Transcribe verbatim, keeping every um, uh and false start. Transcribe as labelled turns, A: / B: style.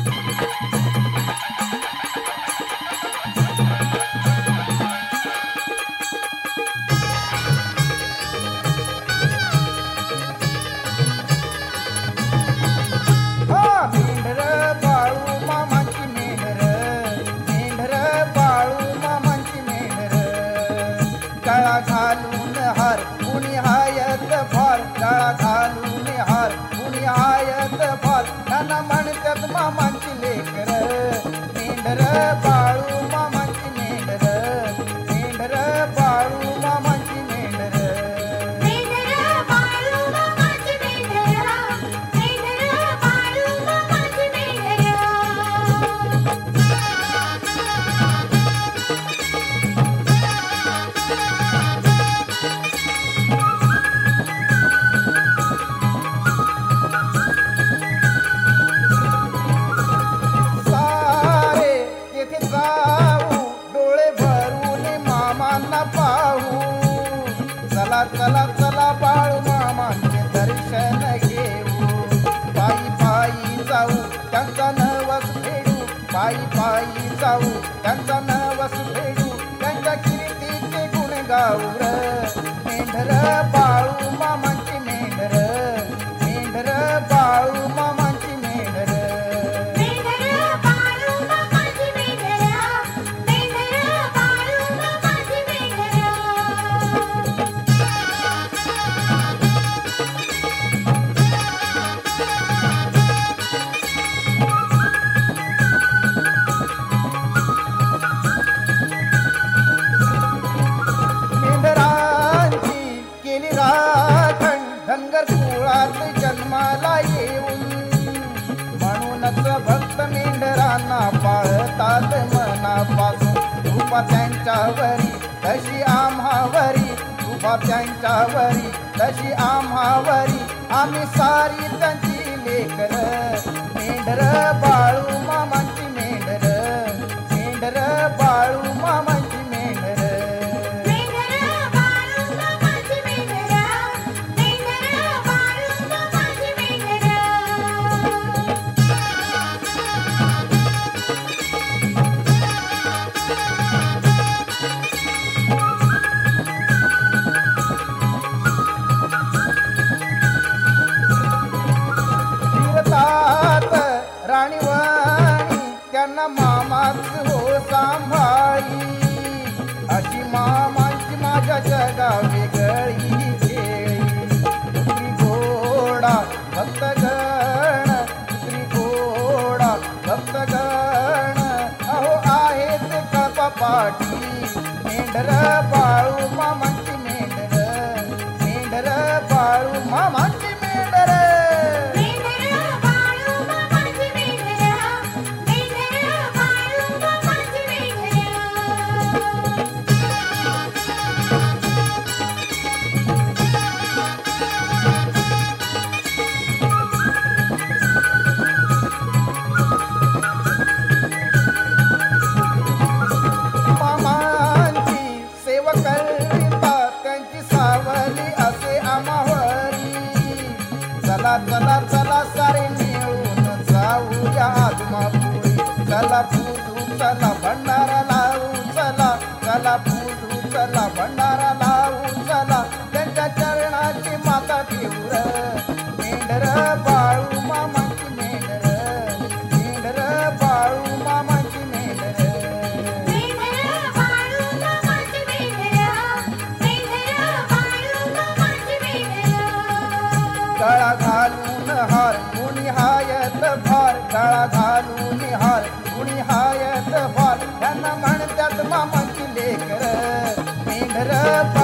A: काळा घालून हार कुणी हायत फार, काळा घालून हार कुणी हायत फार, त्यांना म्हणतात मामांची लेकर. मेंढर बाळू मामांची मेंढर, मेंढर बाळू मामांची मेंढर. चला चला चला बाळू मामांचे दर्शन घेऊ, पायी पायी जाऊ त्यांचा नवस फेडू, पायी पायी जाऊ त्यांचा नवस फेडू, त्यांच्या कीर्तीचे गुण गाऊ र. मेंढर बाळू मामांची मेंढर, मेंढर बाळू मामांची मेंढर. धनगर कुळात जन्माला येऊन म्हणूनच भक्त मेंढरांना पाळतात मनापासून. कृपा त्यांच्यावरी तशी आम्हावरी, कृपा त्यांच्यावरी तशी आम्हावरी, आम्ही सारी त्यांची लेकर. मेंढर बाळू मामांची मेंढर, मेंढर बाळू मामांची मेंढर. राणीवाणी त्यांना मामाच हो सांभाळी, अशी मामांची माझ्या जगा वेगळी खेळी. पुत्री घोडा भक्तगण, पुत्री घोडा भक्तगण, अहो आहेत कपापाटी. मेंढर बाळू मामांची मेंढर, मेंढर बाळू मामांची मेंढर. चला चला चला सारे मिळून जाऊया आदमापुरी, चला पूजू चला भंडारा लावू, चला चला पूजू चला भंडारा लावू, चला त्यांच्या चरणाची माता ठेवू र. मेंढर बाळू मामांची मेंढर, मेंढर बाळू मामांची मेंढर. काळा घालून हार कुणी हायत फार, काळा घालून हार कुणी हायत फार, त्यांना म्हणतात मामांची लेकर. मेंढर